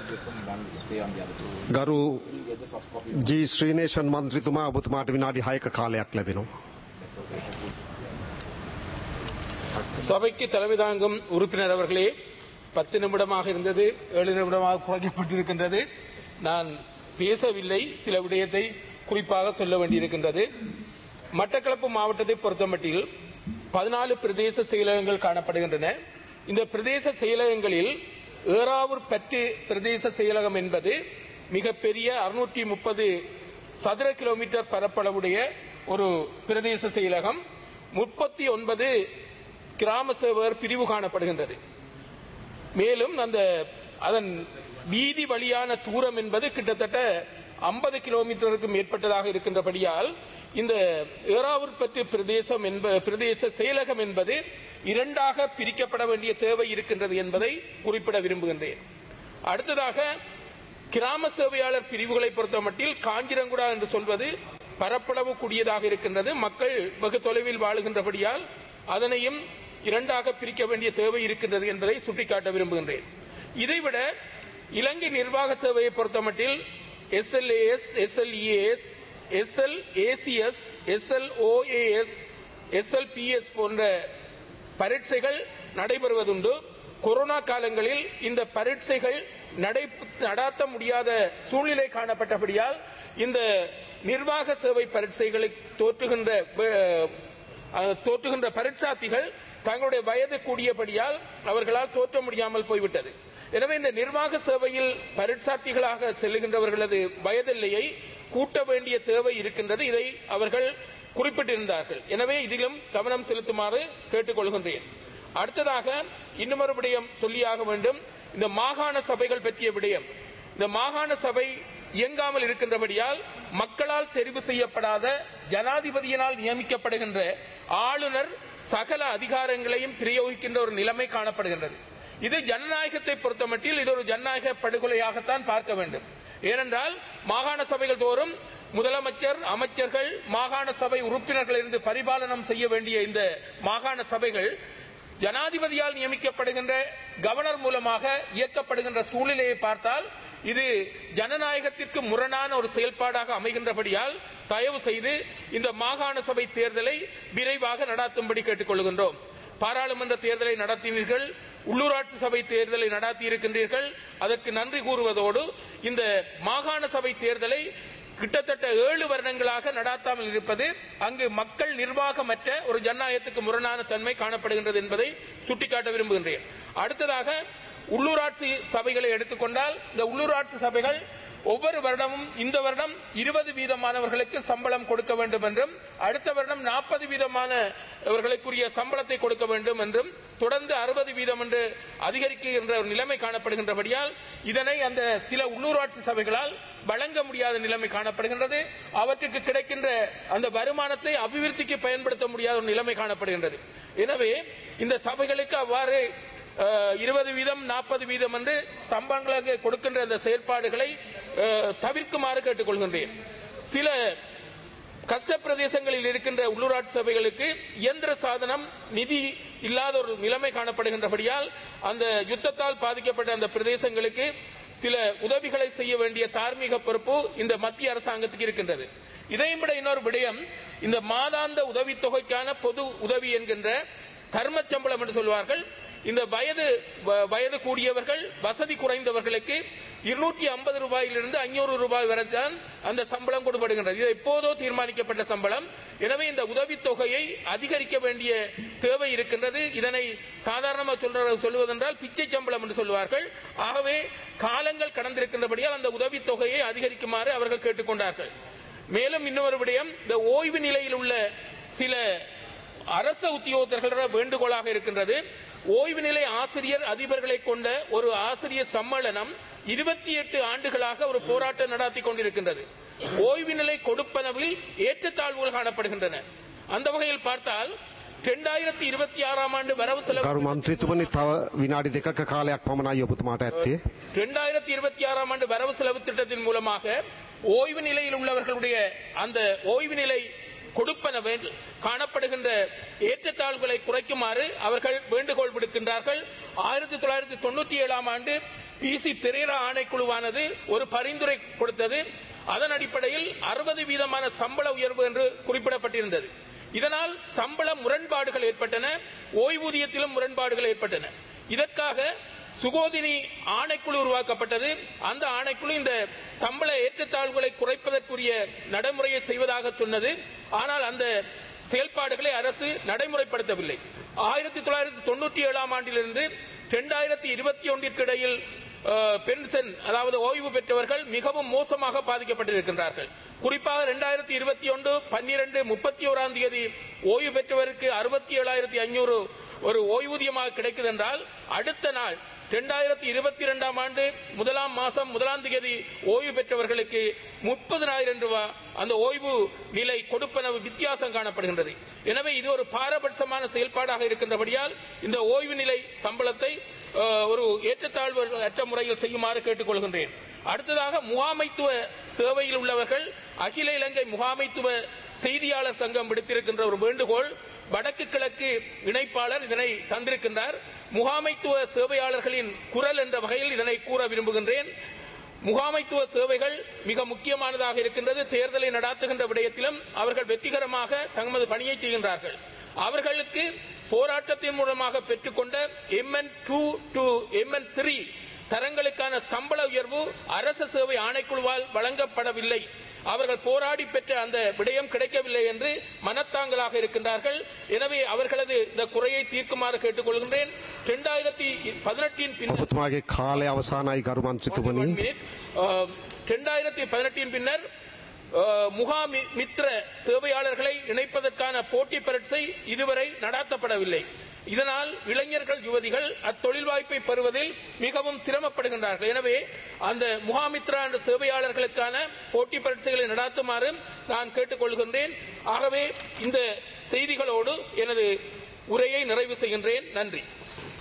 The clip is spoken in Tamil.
ගරු ජී ශ්‍රීනේෂන් මන්ත්‍රීතුමා ඔබතුමාට විනාඩි 6ක කාලයක් ලැබෙනවා. சபைக்கு தலைமை தாங்கும் உறுப்பினர் அவர்களே, 10 நிமிடமாக இருந்தது 7 நிமிடமாக குறைக்கப்பட்டிருக்கின்றது. நான் பேசவில்லை, சில விடயத்தை குறிப்பாக சொல்ல வேண்டியிருக்கின்றது. மட்டக்களப்பு மாவட்டத்தை பொறுத்தமட்டில் 14 பிரதேச செயலகங்கள் காணப்படுகின்றன. இந்த பிரதேச செயலகங்களில் ஏறாவூர் பற்று பிரதேச செயலகம் என்பது மிகப்பெரிய 630 சதுர கிலோமீட்டர் பரப்பளவுடைய ஒரு பிரதேச செயலகம். 39 கிராம சேவகர் பிரிவு காணப்படுகின்றது. மேலும் அதன் வீதி வழியான தூரம் என்பது கிட்டத்தட்ட 50 கிலோமீட்டருக்கு மேற்பட்டதாக இருக்கின்றபடியால் இந்த ஏறாவூர் பற்று பிரதேச செயலகம் என்பது இரண்டாக பிரிக்கப்பட வேண்டிய தேவை இருக்கின்றது என்பதை குறிப்பிட விரும்புகின்றேன். அடுத்ததாக கிராம சேவையாளர் பிரிவுகளை பொறுத்தமட்டில் காஞ்சிரங்குடா என்று சொல்வது பரப்பளவு கூடியதாக இருக்கின்றது. மக்கள் வெகு தொலைவில் வாழுகின்றபடியால் அதனையும் இரண்டாக பிரிக்க வேண்டிய தேவை இருக்கின்றது என்பதை சுட்டிக்காட்ட விரும்புகின்றேன். இதைவிட இலங்கை நிர்வாக சேவையை பொறுத்தமட்டில் SLAS, SLEAS, SLACS, SLOAS, SLPS போன்ற பரீட்சைகள் நடைபெறுவதுண்டு. கொரோனா காலங்களில் இந்த பரீட்சைகள் நடாத்த முடியாத சூழ்நிலை காணப்பட்டபடியால் இந்த நிர்வாக சேவை பரீட்சைகளை தோற்றுகின்ற பரீட்சார்த்திகள் தங்களுடைய வயது கூடியபடியால் அவர்களால் தோற்ற முடியாமல் போய்விட்டது. எனவே இந்த நிர்வாக சேவையில் பரீட்சார்த்திகளாக செல்லுகின்றவர்களது வயதெல்லையை கூட்ட வேண்டிய தேவை இருக்கின்றது. இதை அவர்கள் குறிப்பிட்டிருந்தார்கள். எனவே இதிலும் கவனம் செலுத்துமாறு கேட்டுக்கொள்கின்றேன். அடுத்ததாக இன்னொரு விடயம் சொல்லியாக வேண்டும். இந்த மாகாண சபைகள் பற்றிய விடயம். இந்த மாகாண சபை இயங்காமல் இருக்கின்றபடியால் மக்களால் தெரிவு செய்யப்படாத ஜனாதிபதியினால் நியமிக்கப்படுகின்ற ஆளுநர் சகல அதிகாரங்களையும் பிரயோகிக்கின்ற ஒரு நிலைமை காணப்படுகின்றது. இது ஜனநாயகத்தை பொறுத்தமட்டில் இது ஒரு ஜனநாயக படுகொலையாகத்தான் பார்க்க வேண்டும். ஏனென்றால் மாகாண சபைகள் தோறும் முதலமைச்சர், அமைச்சர்கள், மாகாண சபை உறுப்பினர்கள் இருந்து பரிபாலனம் செய்ய வேண்டிய இந்த மாகாண சபைகள் ஜனாதிபதியால் நியமிக்கப்படுகின்ற கவர்னர் மூலமாக இயக்கப்படுகின்ற சூழ்நிலையை பார்த்தால் இது ஜனநாயகத்திற்கு முரணான ஒரு செயல்பாடாக அமைகின்றபடியால் தயவு செய்து இந்த மாகாண சபை தேர்தலை விரைவாக நடாத்தும்படி கேட்டுக்கொள்கின்றோம். பாராளுமன்ற தேர்தலை நடத்தினீர்கள், உள்ளூராட்சி சபை தேர்தலை நடத்தி இருக்கின்றீர்கள். அதற்கு நன்றி கூறுவதோடு இந்த மாகாண சபை தேர்தலை கிட்டத்தட்ட 7 வருடங்களாக நடாத்தாமல் இருப்பது அங்கு மக்கள் நிர்வாகமற்ற ஒரு ஜனநாயகத்துக்கு முரணான தன்மை காணப்படுகின்றது என்பதை சுட்டிக்காட்ட விரும்புகின்றேன். அடுத்ததாக உள்ளூராட்சி சபைகளை எடுத்துக்கொண்டால் இந்த உள்ளூராட்சி சபைகள் ஒவ்வொரு வருடமும் இந்த வருடம் 20 வீதமானவர்களுக்கு சம்பளம் கொடுக்க வேண்டும் என்றும் அடுத்த வருடம் 40 வீதமானவர்களுக்குரிய சம்பளத்தை கொடுக்க வேண்டும் என்றும் தொடர்ந்து 60 வீதம் என்று அதிகரிக்கின்ற ஒரு நிலைமை காணப்படுகின்றபடியால் இதனை அந்த சில உள்ளூராட்சி சபைகளால் வழங்க முடியாத நிலைமை காணப்படுகின்றது. அவற்றுக்கு கிடைக்கின்ற அந்த வருமானத்தை அபிவிருத்திக்கு பயன்படுத்த முடியாத ஒரு நிலைமை காணப்படுகின்றது. எனவே இந்த சபைகளுக்கு அவ்வாறு 20 வீதம் 40 வீதம் என்று சம்பளங்களை கொடுக்கின்ற அந்த செயற்பாடுகளை தவிர்க்குமாறு கேட்டுக்கொள்கின்றேன். சில கஷ்ட பிரதேசங்களில் இருக்கின்ற உள்ளூராட்சி சபைகளுக்கு இயந்திர சாதனம் நிதி இல்லாத ஒரு நிலைமை காணப்படுகின்றபடியால் அந்த யுத்தத்தால் பாதிக்கப்பட்ட அந்த பிரதேசங்களுக்கு சில உதவிகளை செய்ய வேண்டிய தார்மீக பொறுப்பு இந்த மத்திய அரசாங்கத்துக்கு இருக்கின்றது. இதையும் விட இன்னொரு விடயம், இந்த மாதாந்த உதவித்தொகைக்கான பொது உதவி என்கின்ற தர்ம சம்பளம் என்று சொல்வார்கள். இந்த வயது கூடியவர்கள், வசதி குறைந்தவர்களுக்கு 250 ரூபாயிலிருந்து 500 ரூபாய் வரை தான் அந்த சம்பளம் கொடுக்கப்படுகின்றது. இது எப்போதோ தீர்மானிக்கப்பட்ட சம்பளம். எனவே இந்த உதவித்தொகையை அதிகரிக்க வேண்டிய தேவை இருக்கின்றது. இதனை சாதாரணமாக சொல்வதென்றால் பிச்சை சம்பளம் என்று சொல்வார்கள். ஆகவே காலங்கள் கடந்திருக்கின்றபடியால் அந்த உதவித்தொகையை அதிகரிக்குமாறு அவர்கள் கேட்டுக்கொண்டார்கள். மேலும் இன்னொரு விடயம், இந்த ஓய்வு நிலையில் உள்ள சில அரச உத்தியோகத்தர்கள் வேண்டுகோளாக இருக்கின்றது. ஓய்வு நிலை ஆசிரியர் அதிபர்களை கொண்ட ஒரு ஆசிரியர் சம்மேளனம் 28 ஆண்டுகளாக ஒரு போராட்டம் நடத்தி கொண்டிருக்கின்றது. ஓய்வு நிலை கொடுப்பனவில் ஏற்றத்தாழ்வுகள் காணப்படுகின்றன. அந்த வகையில் பார்த்தால் 2026 ஆண்டு வரவு செலவு ගරු මන්ත්‍රීතුමනි තව විනාඩි 2ක කාලයක් පමණයි ඔබතුමාට ඇත්තේ. 2026 ஆண்டு வரவு செலவு திட்டத்தின் மூலமாக ஓய்வு நிலையில் உள்ளவர்களுடைய அந்த ஓய்வு நிலை கொடுப்பனவில் காணப்படுகின்ற ஏற்றத்தாழ்வுகளை குறைக்குமாறு அவர்கள் வேண்டுகோள் விடுக்கின்றார்கள். 1997 ஆண்டு PC பெரேரா ஆணைக்குழுவானது ஒரு பரிந்துரை கொடுத்தது. அதன் அடிப்படையில் 60% சம்பள உயர்வு என்று குறிப்பிடப்பட்டிருந்தது. இதனால் சம்பள முரண்பாடுகள் ஏற்பட்டன, ஓய்வூதியத்திலும் முரண்பாடுகள் ஏற்பட்டன. இதற்காக சுகோதினி ஆணைக்குழு உருவாக்கப்பட்டது. அந்த ஆணைக்குழு இந்த சம்பள ஏற்றத்தாழ்வுகளை குறைப்பதற்குரிய நடைமுறையை செய்வதாக சொன்னது. ஆனால் அந்த செயல்பாடுகளை அரசு நடைமுறைப்படுத்தவில்லை. 1997 ஆண்டிலிருந்து 2021 இடையில் பென்ஷன் அதாவது ஓய்வு பெற்றவர்கள் மிகவும் மோசமாக பாதிக்கப்பட்டிருக்கின்றார்கள். குறிப்பாக 2021 12/31 ஓய்வு பெற்றவருக்கு 67,500 ஒரு ஓய்வூதியமாக கிடைக்குது என்றால், அடுத்த நாள் 2022 ஆண்டு 1 மாதம் 1 ஓய்வு பெற்றவர்களுக்கு 30,000 ரூபாய் அந்த ஓய்வு நிலை கொடுப்பனவு வித்தியாசம் காணப்படுகின்றது. எனவே இது ஒரு பாரபட்சமான செயல்பாடாக இருக்கின்றபடியால் இந்த ஓய்வு நிலை சம்பளத்தை ஒரு ஏற்றத்தாழ்வு அற்ற முறையில் செய்யுமாறு கேட்டுக்கொள்கின்றேன். அடுத்ததாக முகாமைத்துவ சேவையில் உள்ளவர்கள் அகில இலங்கை முகாமைத்துவ செய்தியாளர் சங்கம் விடுத்திருக்கின்ற ஒரு வேண்டுகோள். வடக்கு கிழக்கு இணைப்பாளர் இதனை தந்திருக்கின்றார். முகாமைத்துவ சேவையாளர்களின் குரல் என்ற வகையில் இதனை கூற விரும்புகின்றேன். முகாமைத்துவ சேவைகள் மிக முக்கியமானதாக இருக்கின்றது. தேர்தலை நடாத்துகின்ற விடயத்திலும் அவர்கள் வெற்றிகரமாக தமது பணியை செய்கின்றார்கள். அவர்களுக்கு போராட்டத்தின் மூலமாக பெற்றுக்கொண்ட MN2 to MN3 தரங்களுக்கான சம்பள உயர்வு அரசு சேவை ஆணைக்குழுவால் வழங்கப்படவில்லை. அவர்கள் போராடி பெற்ற அந்த விடயம் கிடைக்கவில்லை என்று மனத்தாங்கலாக இருக்கின்றார்கள். எனவே அவர்களது இந்த குறையை தீர்க்குமாறு கேட்டுக்கொள்கின்றேன். 2018 பின்னர் முகாமித்ர சேவையாளர்களை இணைப்பதற்கான போட்டி பரீட்சை இதுவரை நடாத்தப்படவில்லை. இதனால் இளைஞர்கள் யுவதிகள் அத்தொழில் வாய்ப்பை பெறுவதில் மிகவும் சிரமப்படுகின்றார்கள். எனவே அந்த முகாமித்ரா என்ற சேவையாளர்களுக்கான போட்டி பரீட்சைகளை நடாத்துமாறு நான் கேட்டுக்கொள்கின்றேன். ஆகவே இந்த செய்திகளோடு எனது உரையை நிறைவு செய்கின்றேன். நன்றி.